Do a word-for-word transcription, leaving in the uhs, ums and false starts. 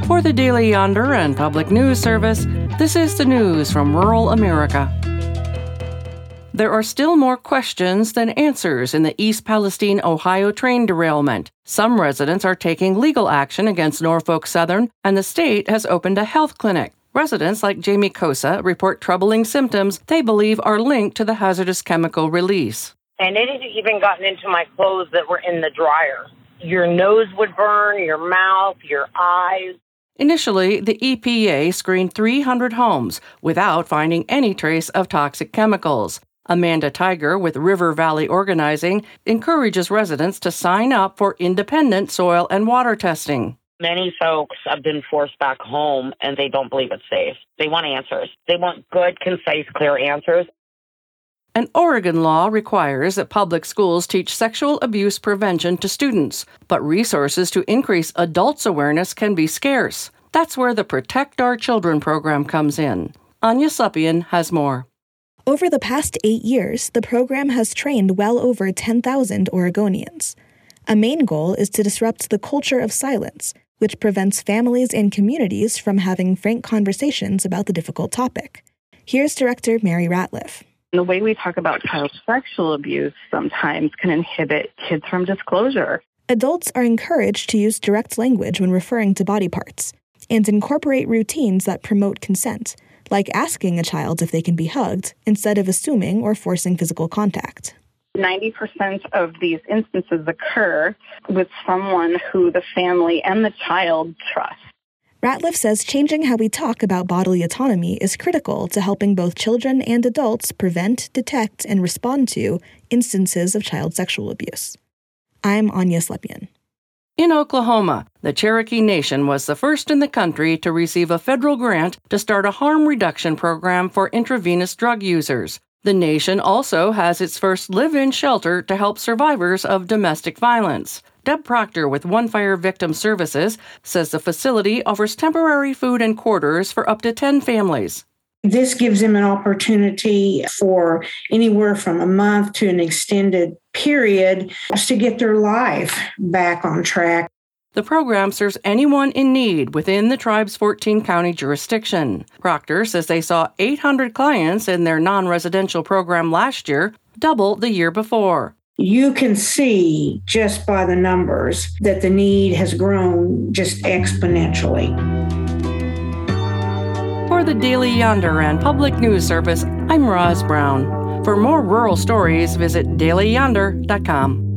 For the Daily Yonder and Public News Service, this is the news from rural America. There are still more questions than answers in the East Palestine, Ohio train derailment. Some residents are taking legal action against Norfolk Southern, and the state has opened a health clinic. Residents like Jamie Kosa report troubling symptoms they believe are linked to the hazardous chemical release. And it had even gotten into my clothes that were in the dryer. Your nose would burn, your mouth, your eyes. Initially, the E P A screened three hundred homes without finding any trace of toxic chemicals. Amanda Tiger with River Valley Organizing encourages residents to sign up for independent soil and water testing. Many folks have been forced back home and they don't believe it's safe. They want answers. They want good, concise, clear answers. An Oregon law requires that public schools teach sexual abuse prevention to students, but resources to increase adults' awareness can be scarce. That's where the Protect Our Children program comes in. Anya Slepian has more. Over the past eight years, the program has trained well over ten thousand Oregonians. A main goal is to disrupt the culture of silence, which prevents families and communities from having frank conversations about the difficult topic. Here's Director Mary Ratliff. The way we talk about child sexual abuse sometimes can inhibit kids from disclosure. Adults are encouraged to use direct language when referring to body parts and incorporate routines that promote consent, like asking a child if they can be hugged instead of assuming or forcing physical contact. ninety percent of these instances occur with someone who the family and the child trust. Ratliff says changing how we talk about bodily autonomy is critical to helping both children and adults prevent, detect, and respond to instances of child sexual abuse. I'm Anya Slepian. In Oklahoma, the Cherokee Nation was the first in the country to receive a federal grant to start a harm reduction program for intravenous drug users. The nation also has its first live-in shelter to help survivors of domestic violence. Deb Proctor with One Fire Victim Services says the facility offers temporary food and quarters for up to ten families. This gives them an opportunity for anywhere from a month to an extended period to get their life back on track. The program serves anyone in need within the tribe's fourteen-county jurisdiction. Proctor says they saw eight hundred clients in their non-residential program last year, double the year before. You can see just by the numbers that the need has grown just exponentially. For the Daily Yonder and Public News Service, I'm Roz Brown. For more rural stories, visit daily yonder dot com.